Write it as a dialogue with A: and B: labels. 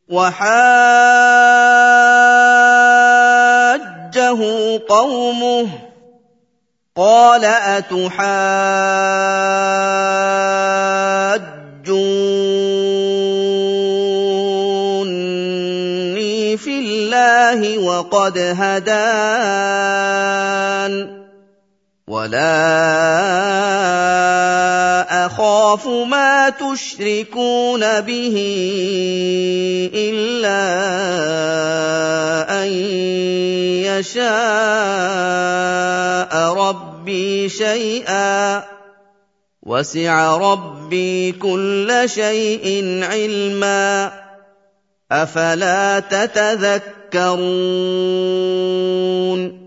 A: وَحَاجَّهُ قَوْمُهُ قَالَ أَتُحَاجُّونِّي فِي اللَّهِ وَقَدْ هَدَانِ وَلَا أَخَافُ مَا تُشْرِكُونَ بِهِ إِلَّا أَن يَشَاءَ رَبِّي شَيْئًا ۗ وَسِعَ رَبِّي كُلَّ شَيْءٍ عِلْمًا ۗ أَفَلَا تَتَذَكَّرُونَ